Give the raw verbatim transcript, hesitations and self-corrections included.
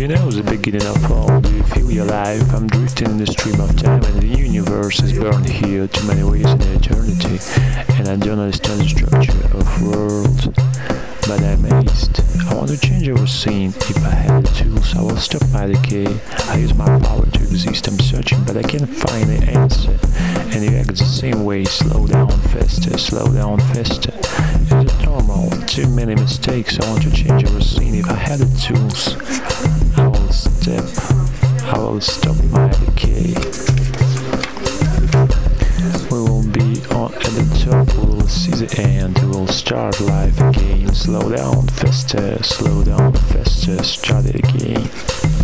You know the beginning of all. Do you feel your life? I'm drifting in the stream of time, and the universe is burned here too many ways in eternity, and I don't understand the structure of world, but I'm amazed. I want to change everything. If I had the tools, I will stop my decay. I use my power to exist. I'm searching, but I can't find the answer. And you act the same way. Slow down faster, slow down faster. Is it normal? Too many mistakes. I want to change everything. If I had the tools, I will step. I will stop my decay. We will be on at the top, we will see the end, we will start life again. Slow down faster, slow down faster, start it again.